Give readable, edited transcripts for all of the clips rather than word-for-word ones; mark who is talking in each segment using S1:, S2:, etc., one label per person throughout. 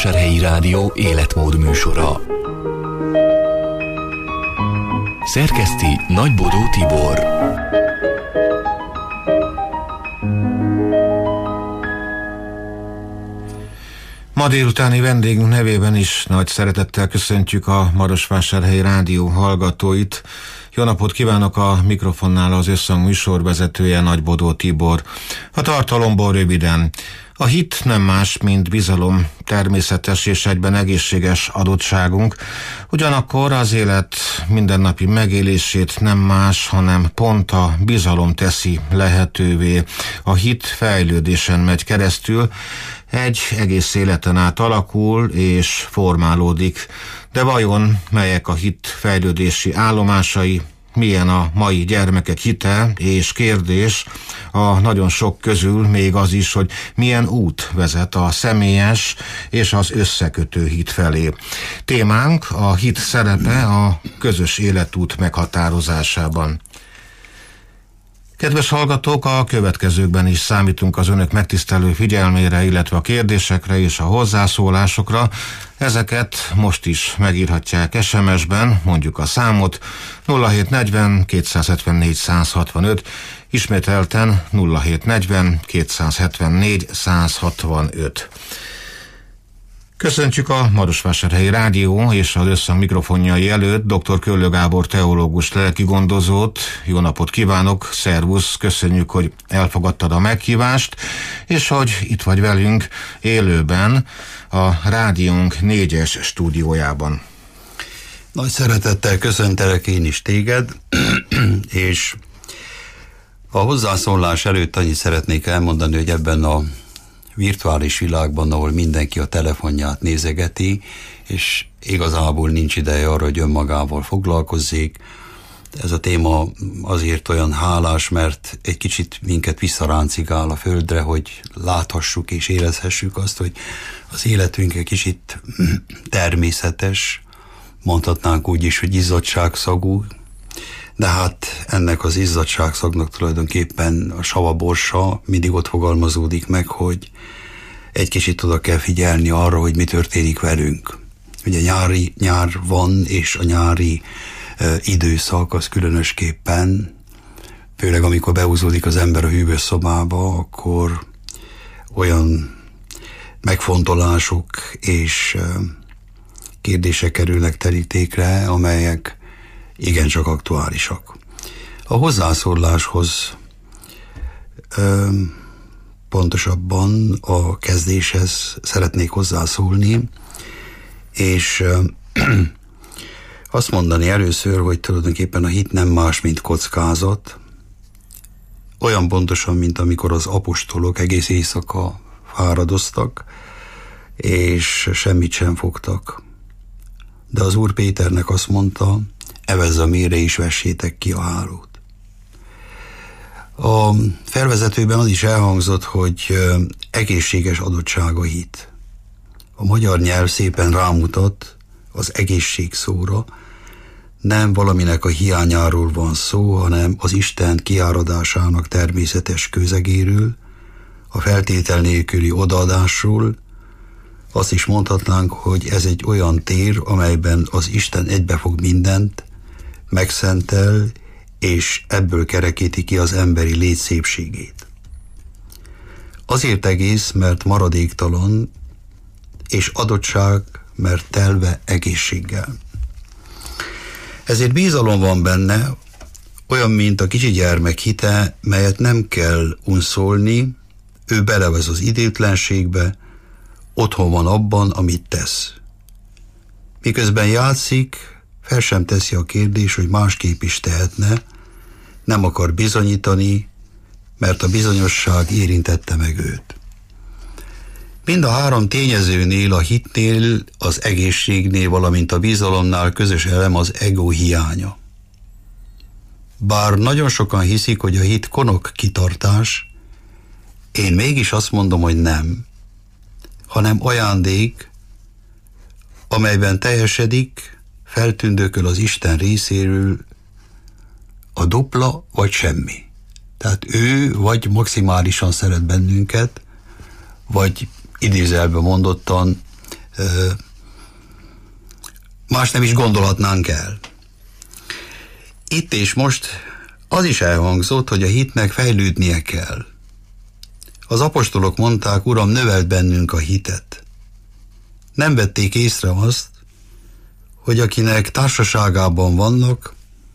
S1: Marosvásárhelyi Rádió életmód műsora. Szerkeszti Nagybodó Tibor.
S2: Ma délutáni vendégünk nevében is nagy szeretettel köszöntjük a Marosvásárhelyi Rádió hallgatóit. Jó napot kívánok, a mikrofonnál az Összhang műsorvezetője, Nagybodó Tibor. A tartalomból röviden. A hit nem más, mint bizalom, természetes és egyben egészséges adottságunk. Ugyanakkor az élet mindennapi megélését nem más, hanem pont a bizalom teszi lehetővé. A hit fejlődésen megy keresztül, egy egész életen át alakul és formálódik. De vajon melyek a hit fejlődési állomásai? Milyen a mai gyermekek hite? És kérdés a nagyon sok közül még az is, hogy milyen út vezet a személyes és az összekötő hit felé. Témánk a hit szerepe a közös életút meghatározásában. Kedves hallgatók, a következőkben is számítunk az önök megtisztelő figyelmére, illetve a kérdésekre és a hozzászólásokra. Ezeket most is megírhatják SMS-ben, mondjuk a számot 0740 274 165, ismételten 0740 274 165. Köszöntjük a Marosvásárhelyi Rádió és az Összhang mikrofonjai előtt dr. Köllő Gábor teológus lelkigondozót. Jó napot kívánok, szervusz, köszönjük, hogy elfogadtad a meghívást, és hogy itt vagy velünk élőben a rádiónk 4-es stúdiójában.
S3: Nagy szeretettel köszöntelek én is téged, és a hozzászólás előtt annyit szeretnék elmondani, hogy ebben a virtuális világban, ahol mindenki a telefonját nézegeti, és igazából nincs ideje arra, hogy önmagával foglalkozzék. Ez a téma azért olyan hálás, mert egy kicsit minket visszaráncigál a földre, hogy láthassuk és érezhessük azt, hogy az életünk egy kicsit természetes, mondhatnánk úgy is, hogy izzadságszagú, de hát ennek az izzadságszagnak tulajdonképpen a savaborsa mindig ott fogalmazódik meg, hogy egy kicsit oda kell figyelni arra, hogy mi történik velünk. Ugye nyár van, és a nyári időszak az különösképpen, főleg amikor behúzódik az ember a hűvös szobába, akkor olyan megfontolások és kérdések kerülnek terítékre, amelyek igencsak aktuálisak. A hozzászóláshoz, pontosabban a kezdéshez szeretnék hozzászólni, és azt mondani először, hogy tulajdonképpen a hit nem más, mint kockázat, olyan pontosan, mint amikor az apostolok egész éjszaka fáradoztak, és semmit sem fogtak. De az Úr Péternek azt mondta, evezz a mérre és vessétek ki a hálót. A felvezetőben az is elhangzott, hogy egészséges adottság a hit. A magyar nyelv szépen rámutat az egészség szóra, nem valaminek a hiányáról van szó, hanem az Isten kiáradásának természetes közegéről, a feltétel nélküli odaadásról. Azt is mondhatnánk, hogy ez egy olyan tér, amelyben az Isten egybefog mindent, megszentel, és ebből kerekíti ki az emberi lét szépségét. Azért egész, mert maradéktalan, és adottság, mert telve egészséggel. Ezért bizalom van benne, olyan, mint a kicsi gyermek hite, melyet nem kell unszolni, ő belevez az időtlenségbe, otthon van abban, amit tesz. Miközben játszik, fel sem teszi a kérdés, hogy másképp is tehetne, nem akar bizonyítani, mert a bizonyosság érintette meg őt. Mind a három tényezőnél, a hitnél, az egészségnél, valamint a bizalomnál közös elem az ego hiánya. Bár nagyon sokan hiszik, hogy a hit konok kitartás, én mégis azt mondom, hogy nem, hanem ajándék, amelyben teljesedik, feltündököl az Isten részéről a dupla vagy semmi. Tehát ő vagy maximálisan szeret bennünket, vagy idézelben mondottan más nem is gondolhatnánk el. Itt és most az is elhangzott, hogy a hitnek fejlődnie kell. Az apostolok mondták, Uram, növeld bennünk a hitet. Nem vették észre azt, hogy akinek társaságában vannak,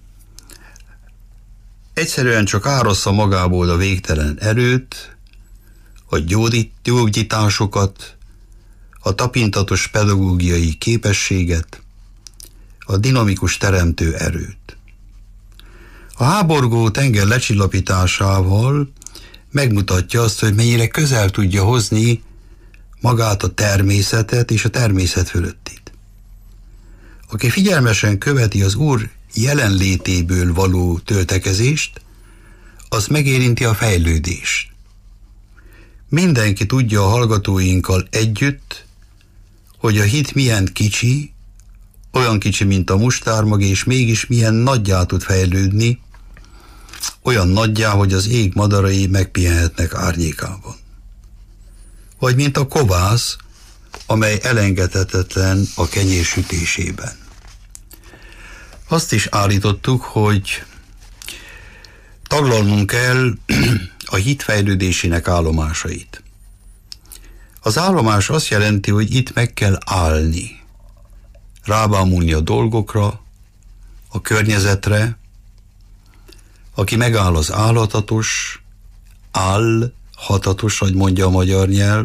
S3: egyszerűen csak árassza magából a végtelen erőt, a gyógyításokat, a tapintatos pedagógiai képességet, a dinamikus teremtő erőt. A háborgó tenger lecsillapításával megmutatja azt, hogy mennyire közel tudja hozni magát a természetet és a természet fölöttit. Aki figyelmesen követi az Úr jelenlétéből való töltekezést, az megérinti a fejlődést. Mindenki tudja a hallgatóinkkal együtt, hogy a hit milyen kicsi, olyan kicsi, mint a mustármag, és mégis milyen nagyjá tud fejlődni, olyan nagyjá, hogy az ég madarai megpihenhetnek árnyékában. Vagy mint a kovász, amely elengedhetetlen a kenyér sütésében. Azt is állítottuk, hogy taglalnunk kell a hit fejlődésének állomásait. Az állomás azt jelenti, hogy itt meg kell állni, rábámulni a dolgokra, a környezetre. Aki megáll, az állhatatos, állhatatos, hogy mondja a magyar nyelv,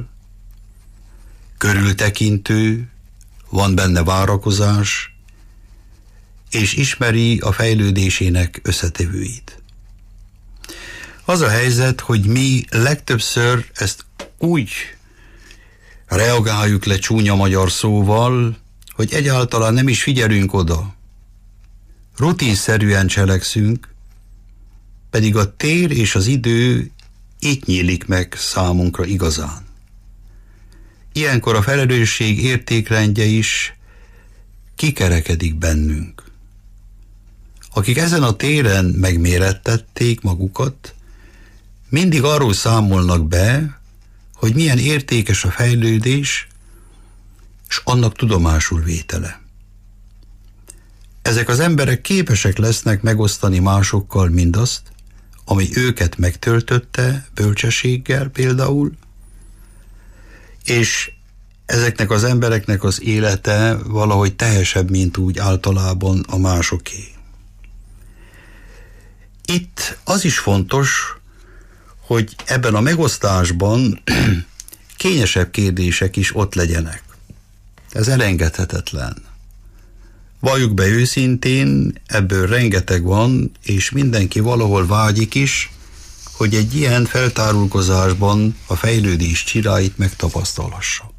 S3: körültekintő, van benne várakozás, és ismeri a fejlődésének összetevőit. Az a helyzet, hogy mi legtöbbször ezt úgy reagáljuk le csúnya magyar szóval, hogy egyáltalán nem is figyelünk oda. Rutinszerűen cselekszünk, pedig a tér és az idő itt nyílik meg számunkra igazán. Ilyenkor a felelősség értékrendje is kikerekedik bennünk. Akik ezen a téren megmérettették magukat, mindig arról számolnak be, hogy milyen értékes a fejlődés, és annak tudomásul vétele. Ezek az emberek képesek lesznek megosztani másokkal mindazt, ami őket megtöltötte, bölcsességgel például, és ezeknek az embereknek az élete valahogy teljesebb, mint úgy általában a másoké. Itt az is fontos, hogy ebben a megosztásban kényesebb kérdések is ott legyenek. Ez elengedhetetlen. Valljuk be őszintén, ebből rengeteg van, és mindenki valahol vágyik is, hogy egy ilyen feltárulkozásban a fejlődés csiráit megtapasztalhassa.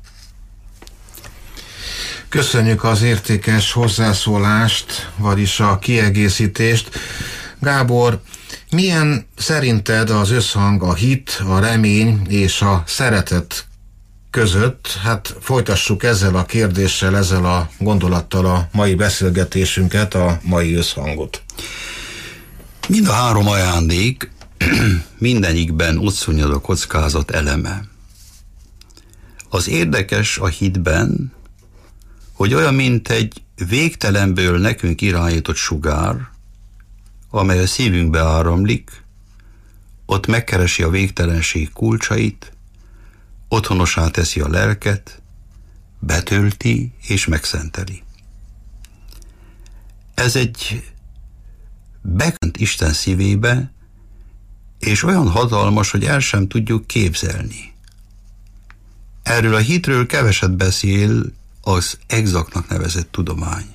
S2: Köszönjük az értékes hozzászólást, vagyis a kiegészítést. Gábor, milyen szerinted az összhang a hit, a remény és a szeretet között? Hát folytassuk ezzel a kérdéssel, ezzel a gondolattal a mai beszélgetésünket, a mai összhangot.
S3: Mind a három ajándék, mindenikben ott szúnyad a kockázat eleme. Az érdekes a hitben, hogy olyan, mint egy végtelenből nekünk irányított sugár, amely a szívünkbe áramlik, ott megkeresi a végtelenség kulcsait, otthonossá teszi a lelket, betölti és megszenteli. Ez egy bekönt Isten szívébe, és olyan hatalmas, hogy el sem tudjuk képzelni. Erről a hitről keveset beszél az egzaktnak nevezett tudomány.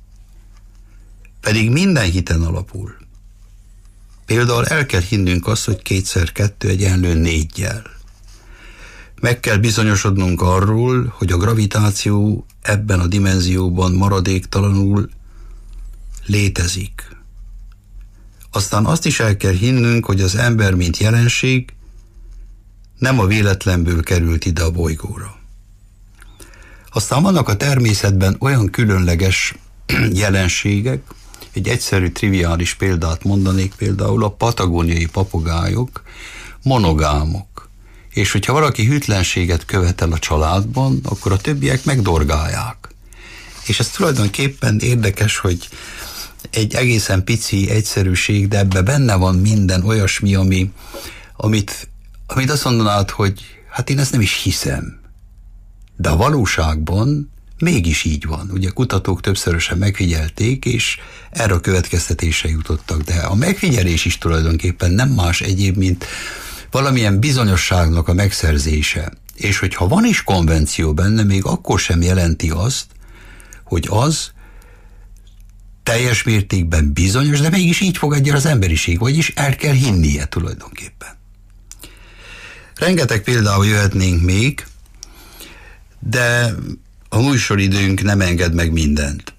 S3: Pedig minden hiten alapul. Például el kell hinnünk azt, hogy 2x2 = 4. Meg kell bizonyosodnunk arról, hogy a gravitáció ebben a dimenzióban maradéktalanul létezik. Aztán azt is el kell hinnünk, hogy az ember, mint jelenség, nem a véletlenből került ide a bolygóra. Aztán vannak a természetben olyan különleges jelenségek, egy egyszerű, triviális példát mondanék, például a patagóniai papagájok monogámok, És hogyha valaki hűtlenséget követel a családban, akkor a többiek megdorgálják. És ez tulajdonképpen érdekes, hogy egy egészen pici egyszerűség, de ebbe benne van minden olyasmi, amit azt mondanád, hogy hát én ezt nem is hiszem. De a valóságban mégis így van. Ugye kutatók többszörösen megfigyelték, és erre a következtetésre jutottak. De a megfigyelés is tulajdonképpen nem más egyéb, mint valamilyen bizonyosságnak a megszerzése. És hogyha van is konvenció benne, még akkor sem jelenti azt, hogy az teljes mértékben bizonyos, de mégis így fogadja az emberiség, vagyis el kell hinnie tulajdonképpen. Rengeteg példával jöhetnénk még, de a műsoridőnk nem enged meg mindent.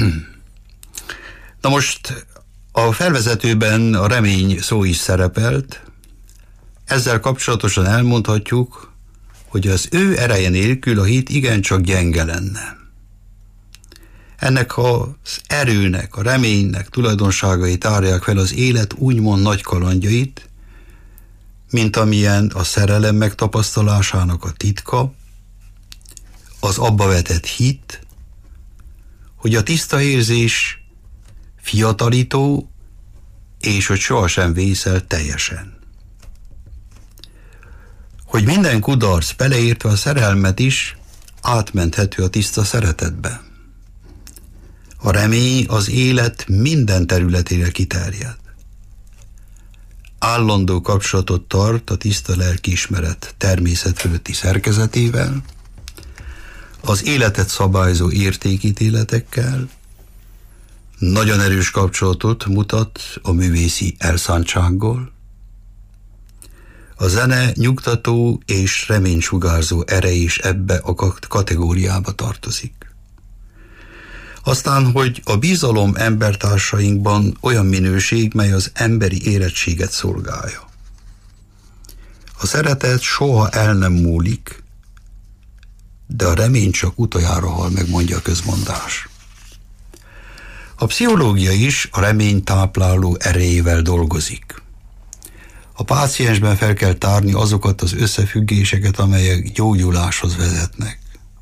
S3: Na most a felvezetőben a remény szó is szerepelt. Ezzel kapcsolatosan elmondhatjuk, hogy az ő ereje nélkül a hit igencsak gyenge lenne. Ennek az erőnek, a reménynek tulajdonságait tárják fel az élet úgymond nagy kalandjait, mint amilyen a szerelem megtapasztalásának a titka, az abba vetett hit, hogy a tiszta érzés fiatalító, és hogy sohasem vészel teljesen. Hogy minden kudarc, beleértve a szerelmet is, átmenthető a tiszta szeretetbe. A remény az élet minden területére kiterjed. Állandó kapcsolatot tart a tiszta lelkiismeret természet fölötti szerkezetével, az életet szabályozó értékítéletekkel, nagyon erős kapcsolatot mutat a művészi elszántsággal. A zene nyugtató és reménysugárzó ereje is ebbe a kategóriába tartozik. Aztán, hogy a bizalom embertársainkban olyan minőség, mely az emberi érettséget szolgálja. A szeretet soha el nem múlik, de a remény csak utoljára hal meg, mondja a közmondás. A pszichológia is a remény tápláló erejével dolgozik. A páciensben fel kell tárni azokat az összefüggéseket, amelyek gyógyuláshoz vezetnek.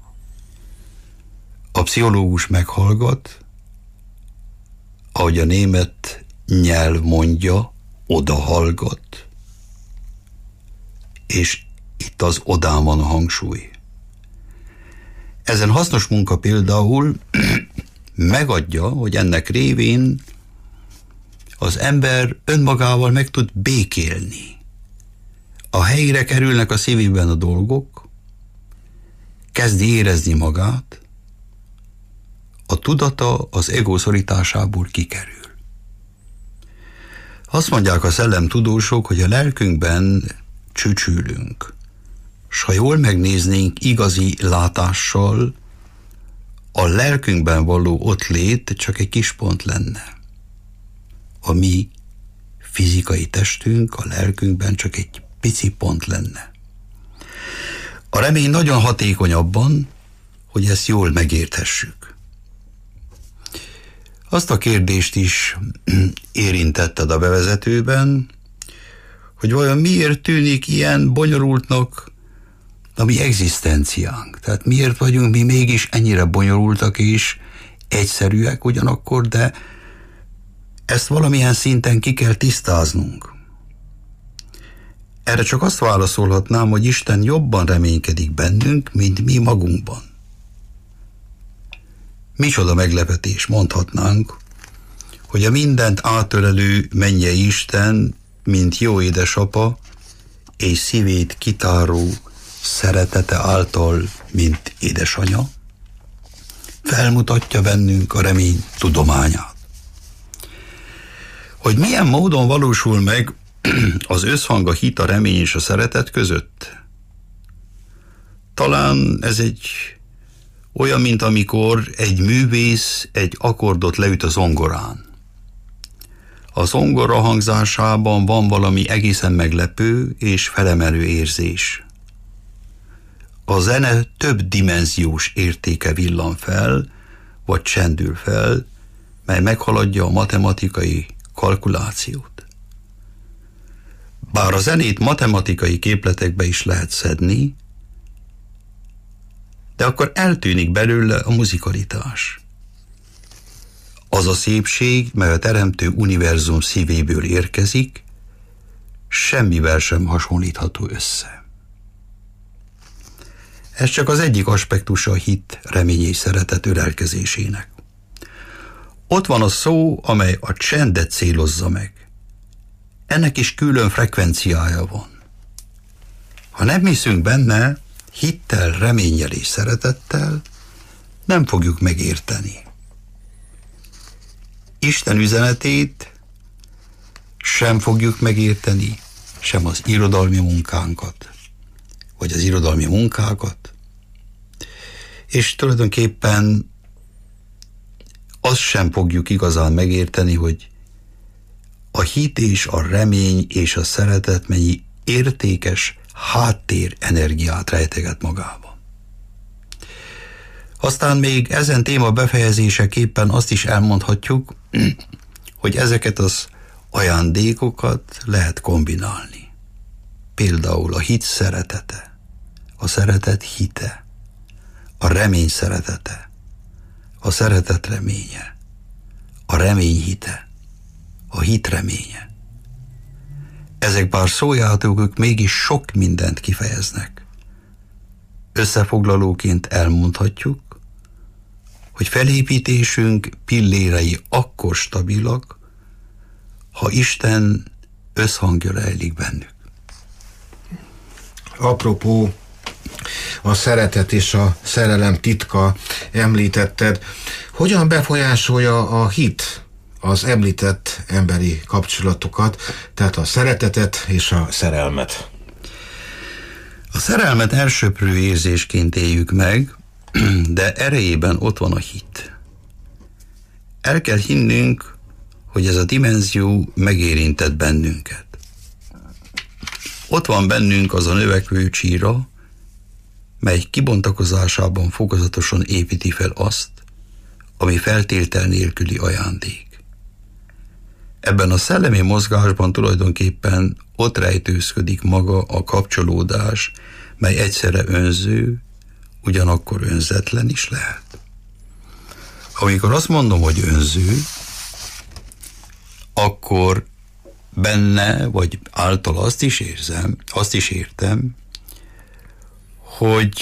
S3: A pszichológus meghallgat, ahogy a német nyelv mondja, odahallgat, és itt az odán van a hangsúly. Ezen hasznos munka például megadja, hogy ennek révén az ember önmagával meg tud békélni. A helyére kerülnek a szívében a dolgok, kezdi érezni magát, a tudata az ego szorításából kikerül. Azt mondják a szellemtudósok, hogy a lelkünkben csücsülünk, s ha jól megnéznénk igazi látással, a lelkünkben való ottlét csak egy kis pont lenne. A mi fizikai testünk a lelkünkben csak egy pici pont lenne. A remény nagyon hatékony abban, hogy ezt jól megérthessük. Azt a kérdést is érintetted a bevezetőben, hogy vajon miért tűnik ilyen bonyolultnak a mi egzisztenciánk. Tehát miért vagyunk mi mégis ennyire bonyolultak és egyszerűek ugyanakkor, de ezt valamilyen szinten ki kell tisztáznunk. Erre csak azt válaszolhatnám, hogy Isten jobban reménykedik bennünk, mint mi magunkban. Micsoda meglepetés, mondhatnánk, hogy a mindent átölelő mennyei Isten, mint jó édesapa, és szívét kitáró szeretete által, mint édesanya, felmutatja bennünk a remény tudományát. Hogy milyen módon valósul meg az összhang a hit, a remény és a szeretet között? Talán ez egy olyan, mint amikor egy művész egy akkordot leüt a zongorán. A zongora hangzásában van valami egészen meglepő és felemelő érzés. A zene több dimenziós értéke villan fel, vagy csendül fel, mely meghaladja a matematikai kalkulációt. Bár a zenét matematikai képletekbe is lehet szedni, de akkor eltűnik belőle a muzikalitás. Az a szépség, mely a teremtő univerzum szívéből érkezik, semmivel sem hasonlítható össze. Ez csak az egyik aspektusa a hit, remény és szeretet ölelkezésének. Ott van a szó, amely a csendet célozza meg. Ennek is külön frekvenciája van. Ha nem hiszünk benne, hittel, reménnyel és szeretettel nem fogjuk megérteni. Isten üzenetét sem fogjuk megérteni, sem az irodalmi munkánkat, vagy az irodalmi munkákat, és tulajdonképpen azt sem fogjuk igazán megérteni, hogy a hit és a remény és a szeretet mennyi értékes háttér energiát rejteget magába. Aztán még ezen téma befejezéseképpen azt is elmondhatjuk, hogy ezeket az ajándékokat lehet kombinálni. Például a hit szeretete, a szeretet hite, a remény szeretete, a szeretet reménye, a remény hite, a hit reménye. Ezek bár szójátékok mégis sok mindent kifejeznek. Összefoglalóként elmondhatjuk, hogy felépítésünk pillérei akkor stabilak, ha Isten összhangja rejlik bennük.
S2: Apropó, a szeretet és a szerelem titka említetted. Hogyan befolyásolja a hit az említett emberi kapcsolatokat, tehát a szeretetet és a szerelmet?
S3: A szerelmet elsöprő érzésként éljük meg, de erejében ott van a hit. El kell hinnünk, hogy ez a dimenzió megérintett bennünket. Ott van bennünk az a növekvő csíra, mely kibontakozásában fokozatosan építi fel azt, ami feltétel nélküli ajándék. Ebben a szellemi mozgásban tulajdonképpen ott rejtőzködik maga a kapcsolódás, mely egyszerre önző, ugyanakkor önzetlen is lehet. Amikor azt mondom, hogy önző, akkor benne, vagy által azt is értem, hogy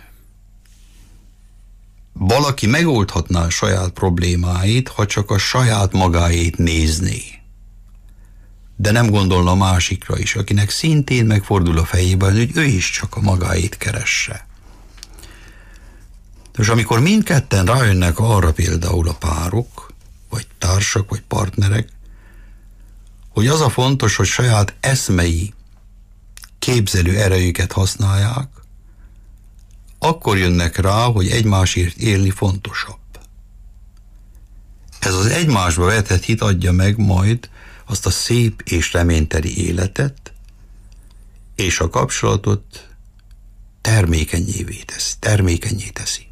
S3: valaki megoldhatná a saját problémáit, ha csak a saját magáét nézné. De nem gondolna másikra is, akinek szintén megfordul a fejében, hogy ő is csak a magáét keresse. És amikor mindketten rájönnek arra, például a párok, vagy társak, vagy partnerek, hogy az a fontos, hogy saját eszmei, képzelő erejüket használják, akkor jönnek rá, hogy egymásért élni fontosabb. Ez az egymásba vetett hit adja meg majd azt a szép és reményteli életet, és a kapcsolatot termékenyé teszi.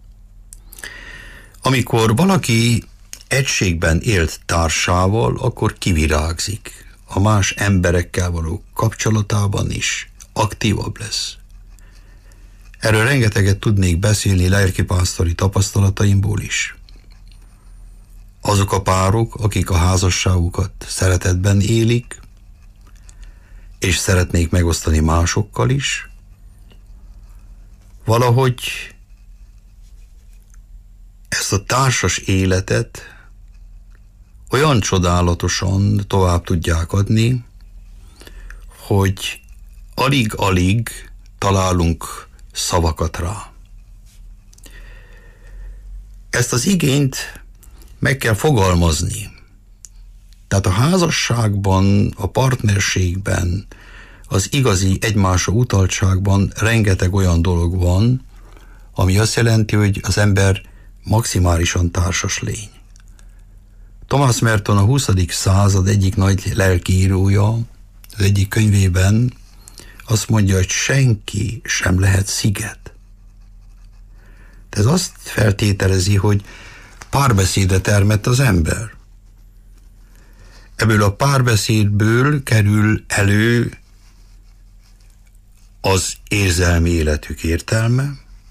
S3: Amikor valaki egységben élt társával, akkor kivirágzik. A más emberekkel való kapcsolatában is aktívabb lesz. Erről rengeteget tudnék beszélni lelkipásztori tapasztalataimból is. Azok a párok, akik a házasságukat szeretetben élik, és szeretnék megosztani másokkal is, valahogy ezt a társas életet olyan csodálatosan tovább tudják adni, hogy alig-alig találunk szavakat rá. Ezt az igényt meg kell fogalmazni. Tehát a házasságban, a partnerségben, az igazi egymásra utaltságban rengeteg olyan dolog van, ami azt jelenti, hogy az ember maximálisan társas lény. Thomas Merton, a 20. század egyik nagy lelkiírója, az egyik könyvében azt mondja, hogy senki sem lehet sziget. Ez azt feltételezi, hogy párbeszédre termett az ember. Ebből a párbeszédből kerül elő az érzelmi életük értelme,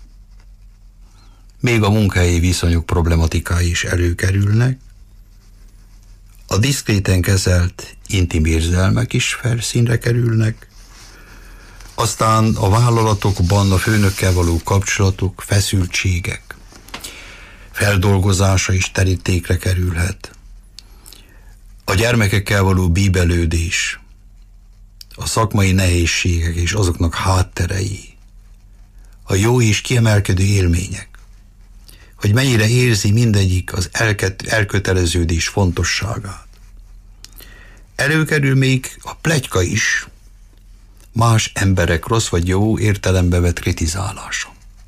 S3: még a munkahelyi viszonyok problematikái is előkerülnek, a diszkréten kezelt intim érzelmek is felszínre kerülnek, aztán a vállalatokban a főnökkel való kapcsolatok, feszültségek, feldolgozása is terítékre kerülhet. A gyermekekkel való bíbelődés, a szakmai nehézségek és azoknak hátterei, a jó és kiemelkedő élmények, hogy mennyire érzi mindegyik az elköteleződés fontosságát. Előkerül még a pletyka is, más emberek rossz vagy jó értelembe vett kritizálása.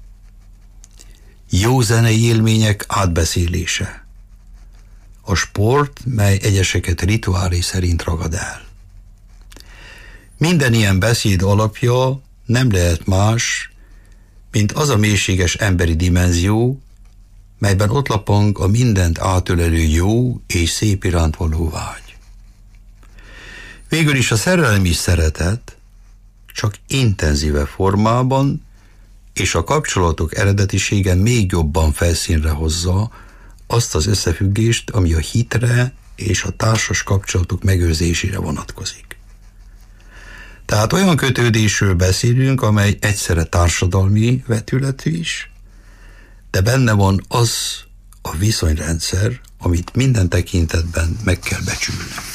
S3: Jó zenei élmények átbeszélése. A sport, mely egyeseket rituálé szerint ragad el. Minden ilyen beszéd alapja nem lehet más, mint az a mélységes emberi dimenzió, melyben ott lapang a mindent átölelő jó és szép iránt való vágy. Végül is a szerelmi szeretet csak intenzíve formában és a kapcsolatok eredetisége még jobban felszínre hozza azt az összefüggést, ami a hitre és a társas kapcsolatok megőrzésére vonatkozik. Tehát olyan kötődésről beszélünk, amely egyszerre társadalmi vetületű is, de benne van az a viszonyrendszer, amit minden tekintetben meg kell becsülnünk.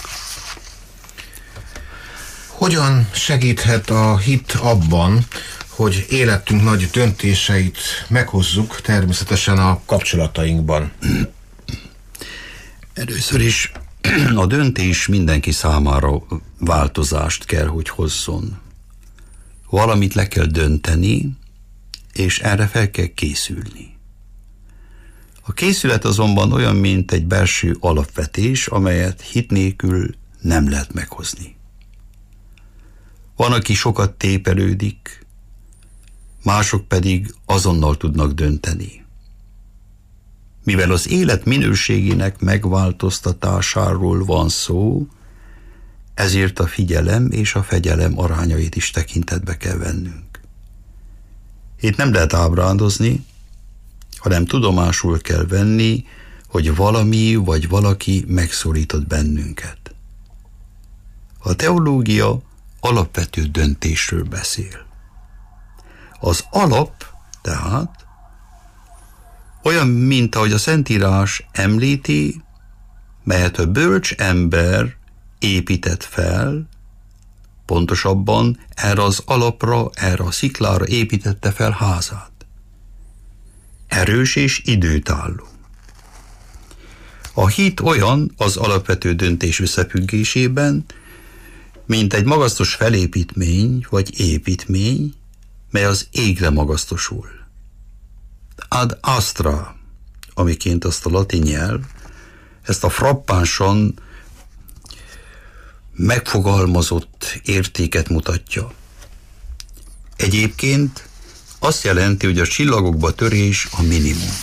S2: Hogyan segíthet a hit abban, hogy életünk nagy döntéseit meghozzuk természetesen a kapcsolatainkban?
S3: Először is a döntés mindenki számára változást kell, hogy hozzon. Valamit le kell dönteni, és erre fel kell készülni. A készület azonban olyan, mint egy belső alapvetés, amelyet hit nélkül nem lehet meghozni. Van, aki sokat tépelődik, mások pedig azonnal tudnak dönteni. Mivel az élet minőségének megváltoztatásáról van szó, ezért a figyelem és a fegyelem arányait is tekintetbe kell vennünk. Itt nem lehet ábrándozni, hanem tudomásul kell venni, hogy valami vagy valaki megszólított bennünket. A teológia alapvető döntésről beszél. Az alap tehát olyan, mint ahogy a Szentírás említi, melyet a bölcs ember épített fel, pontosabban erre az alapra, erre a sziklára építette fel házát. Erős és időtálló. A hit olyan az alapvető döntés összefüggésében, mint egy magasztos felépítmény vagy építmény, mely az égre magasztosul. Ad astra, amiként azt a latin nyelv, ezt a frappánsan megfogalmazott értéket mutatja. Egyébként azt jelenti, hogy a csillagokba törés a minimum.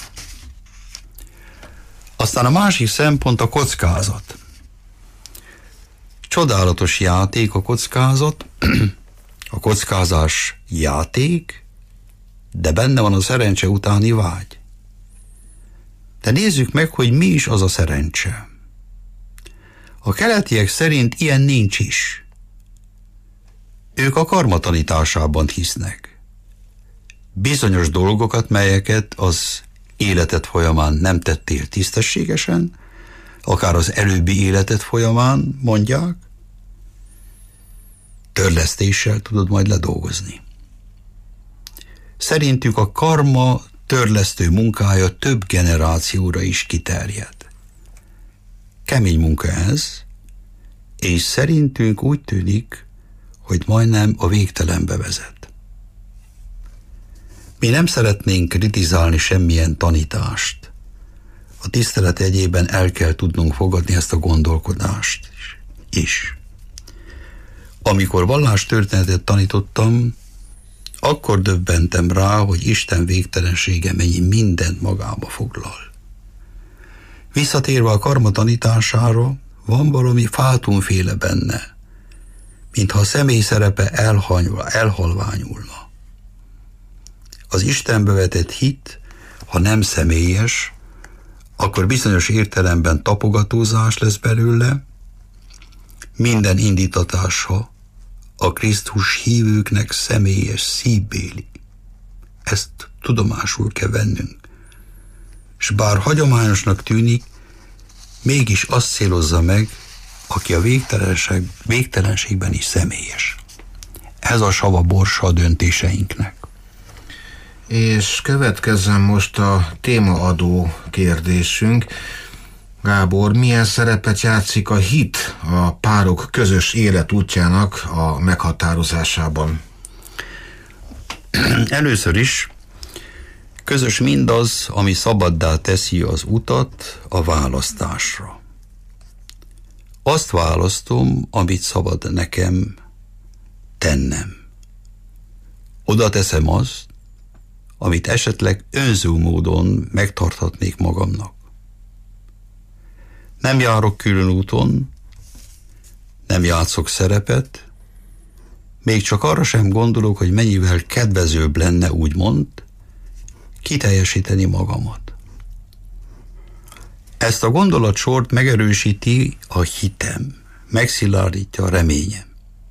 S3: Aztán a másik szempont a kockázat. Csodálatos játék a kockázat, a kockázás játék, de benne van a szerencse utáni vágy. De nézzük meg, hogy mi is az a szerencse. A keletiek szerint ilyen nincs is. Ők a karma tanításában hisznek. Bizonyos dolgokat, melyeket az életed folyamán nem tettél tisztességesen, akár az előbbi életed folyamán, mondják, törlesztéssel tudod majd ledolgozni. Szerintük a karma törlesztő munkája több generációra is kiterjed. Kemény munka ez, és szerintünk úgy tűnik, hogy majdnem a végtelenbe vezet. Mi nem szeretnénk kritizálni semmilyen tanítást. A tisztelet jegyében el kell tudnunk fogadni ezt a gondolkodást is. Amikor vallástörténetet tanítottam, akkor döbbentem rá, hogy Isten végtelensége mennyi mindent magába foglal. Visszatérve a karma tanítására, van valami fátumféle benne, mintha a személy szerepe elhalványulna. Az Istenbe vetett hit, ha nem személyes, akkor bizonyos értelemben tapogatózás lesz belőle, minden indítatása a Krisztus hívőknek személyes, szívbéli. Ezt tudomásul kell vennünk. És bár hagyományosnak tűnik, mégis azt célozza meg, aki a végtelenségben is személyes. Ez a sava borsa a döntéseinknek.
S2: És következzen most a témaadó kérdésünk. Gábor, milyen szerepet játszik a hit a párok közös életútjának a meghatározásában?
S3: Először is közös mindaz, ami szabaddá teszi az utat a választásra. Azt választom, amit szabad nekem tennem. Oda teszem azt, amit esetleg önző módon megtarthatnék magamnak. Nem járok külön úton, nem játszok szerepet, még csak arra sem gondolok, hogy mennyivel kedvezőbb lenne, úgymond, kiteljesíteni magamat. Ezt a gondolatsort megerősíti a hitem, megszilárdítja a reményem.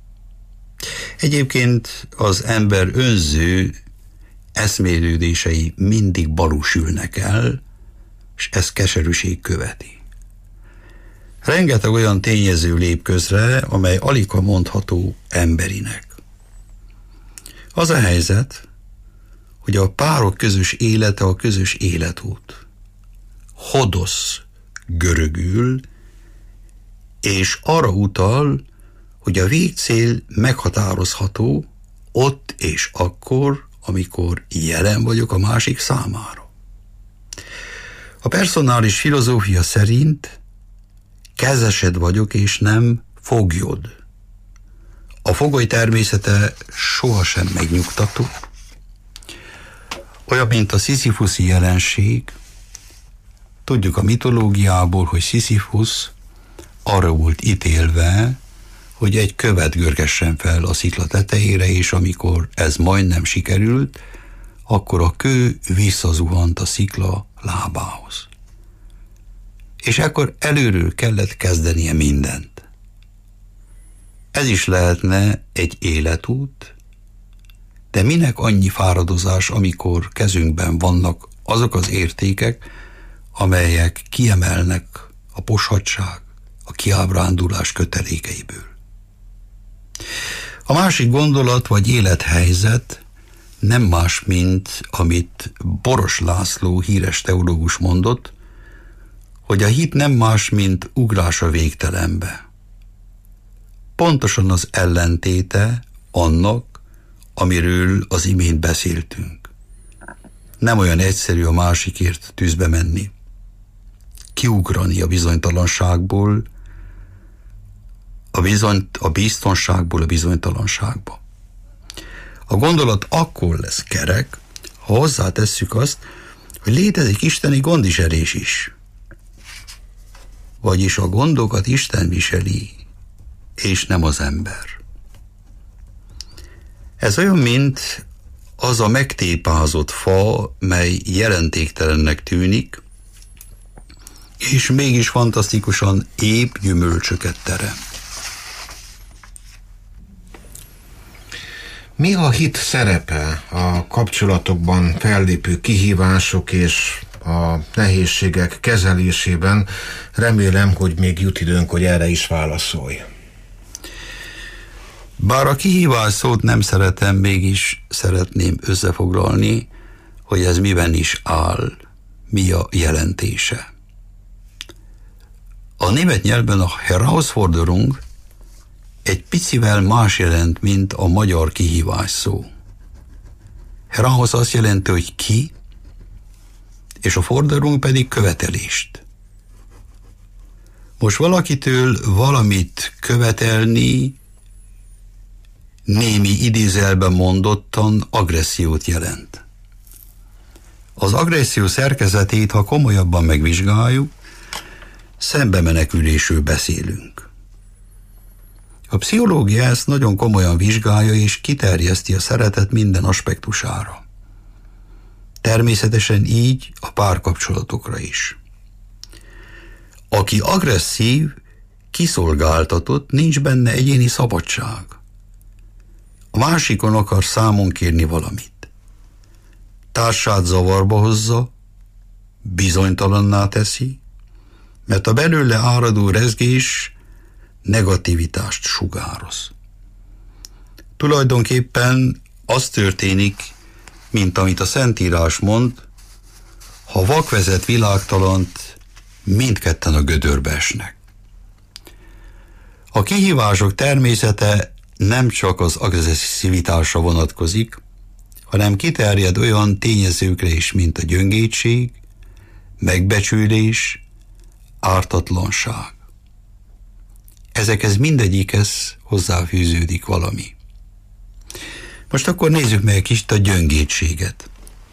S3: Egyébként az ember önző eszmélődései mindig balúsülnek el, és ez keserűség követi. Rengeteg olyan tényező lép közre, amely aligha mondható emberinek. Az a helyzet, hogy a párok közös élete a közös életút. Hodosz görögül, és arra utal, hogy a végcél meghatározható ott és akkor, amikor jelen vagyok a másik számára. A personális filozófia szerint kezesed vagyok, és nem foglyod. A fogoly természete sohasem megnyugtató. Olyan, mint a sziszifuszi jelenség. Tudjuk a mitológiából, hogy Sziszifus arra volt ítélve, hogy egy követ görgessen fel a szikla tetejére, és amikor ez majdnem sikerült, akkor a kő visszazuhant a szikla lábához. És akkor előről kellett kezdenie mindent. Ez is lehetne egy életút, de minek annyi fáradozás, amikor kezünkben vannak azok az értékek, amelyek kiemelnek a poshadság, a kiábrándulás kötelékeiből. A másik gondolat vagy élethelyzet nem más, mint amit Boros László híres teológus mondott, hogy a hit nem más, mint ugrás a végtelenbe. Pontosan az ellentéte annak, amiről az imént beszéltünk. Nem olyan egyszerű a másikért tűzbe menni. Kiugrani a bizonytalanságból, a biztonságból a bizonytalanságba. A gondolat akkor lesz kerek, ha hozzátesszük azt, hogy létezik isteni gondviselés is. Vagyis a gondokat Isten viseli, és nem az ember. Ez olyan, mint az a megtépázott fa, mely jelentéktelennek tűnik, és mégis fantasztikusan épp gyümölcsöket terem.
S2: Mi a hit szerepe a kapcsolatokban fellépő kihívások és a nehézségek kezelésében? Remélem, hogy még jut időnk, hogy erre is válaszolj.
S3: Bár a kihívás szót nem szeretem, mégis szeretném összefoglalni, hogy ez miben is áll, mi a jelentése. A német nyelvben a Herausforderung egy picivel más jelent, mint a magyar kihívás szó. Heraus azt jelenti, hogy ki, és a Forderung pedig követelést. Most valakitől valamit követelni némi idézelben mondottan agressziót jelent. Az agresszió szerkezetét, ha komolyabban megvizsgáljuk, szembemenekülésről beszélünk. A pszichológia ezt nagyon komolyan vizsgálja és kiterjeszti a szeretet minden aspektusára. Természetesen így a párkapcsolatokra is. Aki agresszív, kiszolgáltatott, nincs benne egyéni szabadság. A másikon akar számon kérni valamit. Társát zavarba hozza, bizonytalanná teszi, mert a belőle áradó rezgés negativitást sugároz. Tulajdonképpen az történik, mint amit a Szentírás mond, ha vak vezet világtalant, mindketten a gödörbe esnek. A kihívások természete nem csak az agresszivitásra vonatkozik, hanem kiterjed olyan tényezőkre is, mint a gyöngétség, megbecsülés, ártatlanság. Ezekhez mindegyikhez hozzáfűződik valami. Most akkor nézzük meg egy kicsit a gyöngétséget.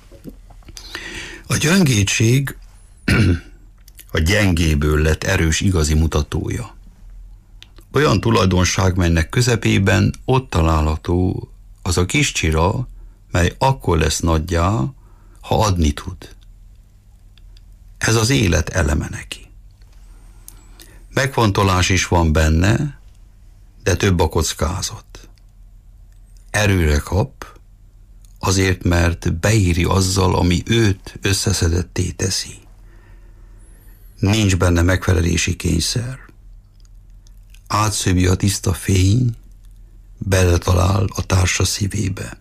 S3: A gyöngétség a gyengéből lett erős igazi mutatója. Olyan tulajdonság, melynek közepében ott található az a kis csira, mely akkor lesz nagyjá, ha adni tud. Ez az élet eleme neki. Megfontolás is van benne, de több a kockázat. Erőre kap, azért, mert beíri azzal, ami őt összeszedetté teszi. Nincs benne megfelelési kényszer. Átszövi a tiszta fény, beletalál a társa szívébe.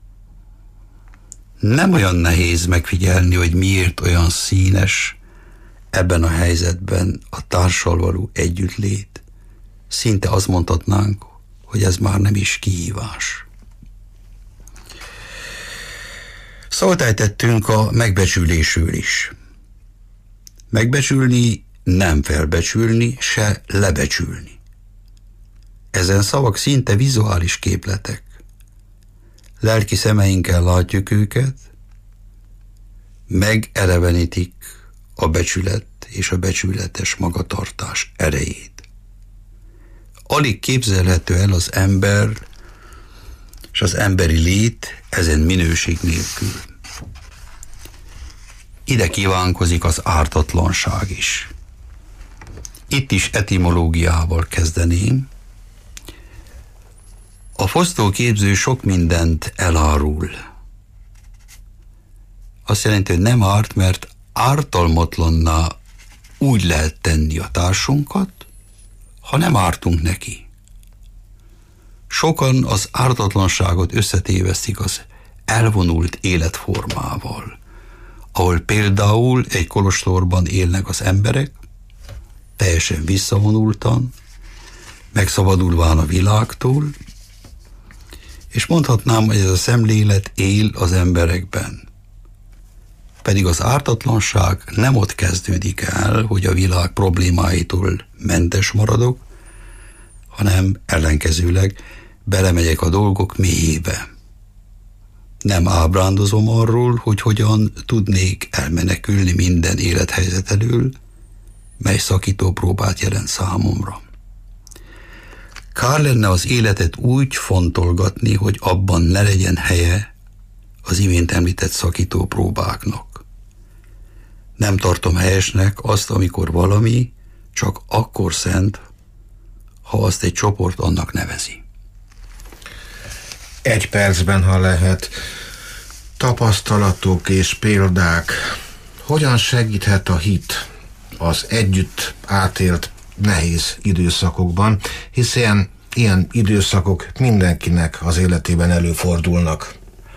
S3: Nem olyan nehéz megfigyelni, hogy miért olyan színes ebben a helyzetben a társal való együttlét. Szinte azt mondhatnánk, hogy ez már nem is kihívás. Szót ejtettünk a megbecsülésről is. Megbecsülni, nem felbecsülni, se lebecsülni. Ezen szavak szinte vizuális képletek. Lelki szemeinkkel látjuk őket, megelevenítik a becsület és a becsületes magatartás erejét. Alig képzelhető el az ember és az emberi lét ezen minőség nélkül. Ide kívánkozik az ártatlanság is. Itt is etimológiával kezdeném. A fosztóképző sok mindent elárul. Azt jelenti, hogy nem árt, mert ártalmatlanná úgy lehet tenni a társunkat, ha nem ártunk neki. Sokan az ártatlanságot összetévesztik az elvonult életformával, ahol például egy kolostorban élnek az emberek, teljesen visszavonultan, megszabadulván a világtól, és mondhatnám, hogy ez a szemlélet él az emberekben. Pedig az ártatlanság nem ott kezdődik el, hogy a világ problémáitól mentes maradok, hanem ellenkezőleg belemegyek a dolgok mélyébe. Nem ábrándozom arról, hogy hogyan tudnék elmenekülni minden élethelyzet elől, mely szakító próbát jelent számomra. Kár lenne az életet úgy fontolgatni, hogy abban ne legyen helye az imént említett szakító próbáknak. Nem tartom helyesnek azt, amikor valami csak akkor szent, ha azt egy csoport annak nevezi.
S2: Egy percben, ha lehet, tapasztalatok és példák. Hogyan segíthet a hit az együtt átélt nehéz időszakokban, hiszen ilyen időszakok mindenkinek az életében előfordulnak.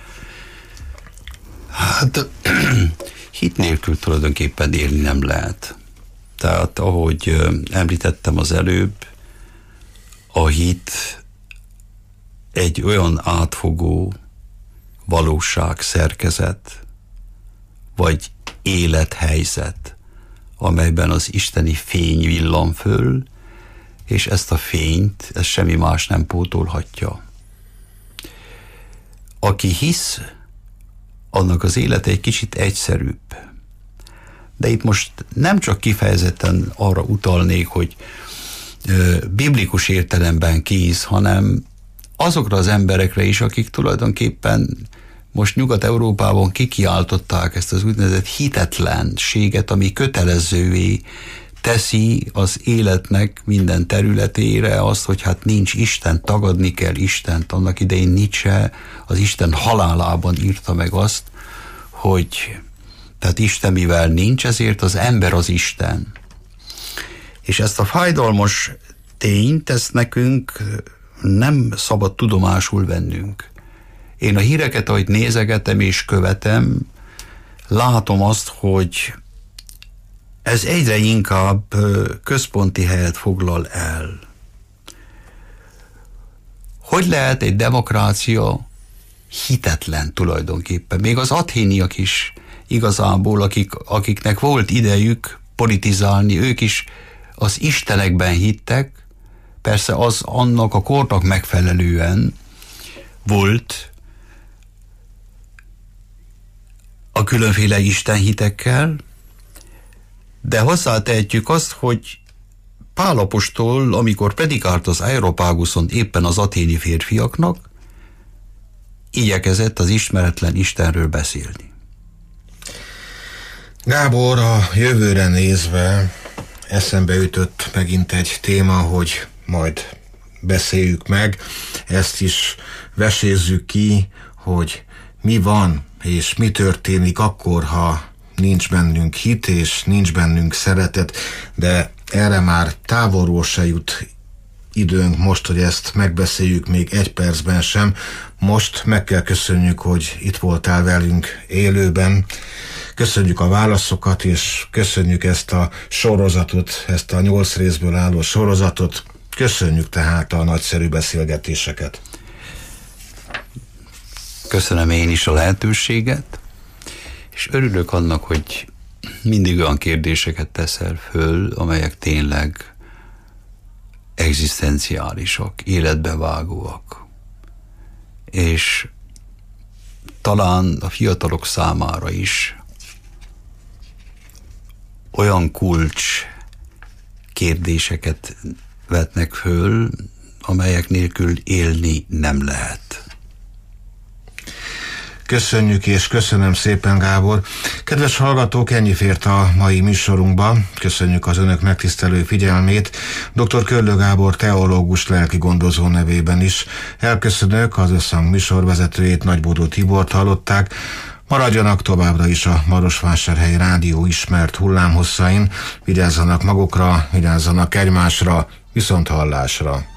S3: Hát hit nélkül tulajdonképpen élni nem lehet. Tehát ahogy említettem az előbb, a hit egy olyan átfogó valóság szerkezet, vagy élethelyzet, amelyben az isteni fény villan föl, és ezt a fényt, ez semmi más nem pótolhatja. Aki hisz, annak az élete egy kicsit egyszerűbb, de itt most nem csak kifejezetten arra utalnék, hogy biblikus értelemben kész, hanem azokra az emberekre is, akik tulajdonképpen most Nyugat-Európában kikiáltották ezt az úgynevezett hitetlenséget, ami kötelezővé teszi az életnek minden területére azt, hogy hát nincs Isten, tagadni kell Istent. Annak idején Nietzsche az Isten halálában írta meg azt, hogy tehát Isten mivel nincs, ezért az ember az Isten. És ezt a fájdalmas tényt, ezt nekünk nem szabad tudomásul vennünk. Én a híreket, ahogy nézegetem és követem, látom azt, hogy ez egyre inkább központi helyet foglal el. Hogy lehet egy demokrácia hitetlen tulajdonképpen? Még az athéniak is igazából, akiknek volt idejük politizálni, ők is az istenekben hittek, persze az annak a kornak megfelelően volt a különféle istenhitekkel, de hozzátehetjük azt, hogy Pál apostol, amikor predikált az Areopáguszon éppen az athéni férfiaknak, igyekezett az ismeretlen Istenről beszélni.
S2: Gábor, a jövőre nézve eszembe ütött megint egy téma, hogy majd beszéljük meg, ezt is vesézzük ki, hogy mi van és mi történik akkor, ha nincs bennünk hit és nincs bennünk szeretet, de erre már távolról se jut időnk most, hogy ezt megbeszéljük még egy percben sem. Most meg kell köszönjük, hogy itt voltál velünk élőben. Köszönjük a válaszokat, és köszönjük ezt a sorozatot, ezt a 8 részből álló sorozatot. Köszönjük tehát a nagyszerű beszélgetéseket.
S3: Köszönöm én is a lehetőséget, és örülök annak, hogy mindig olyan kérdéseket teszel föl, amelyek tényleg egzisztenciálisak, életbevágóak. És talán a fiatalok számára is olyan kulcs kérdéseket vetnek föl, amelyek nélkül élni nem lehet.
S2: Köszönjük és köszönöm szépen, Gábor. Kedves hallgatók, ennyi fért a mai műsorunkba. Köszönjük az önök megtisztelő figyelmét. Dr. Körlő Gábor teológus, lelki gondozó nevében is elköszönök, az Összhang műsorvezetőjét, Nagybódó Tibort hallották. Maradjanak továbbra is a Marosvásárhelyi Rádió ismert hullámhosszain. Vigyázzanak magukra, vigyázzanak egymásra, viszonthallásra.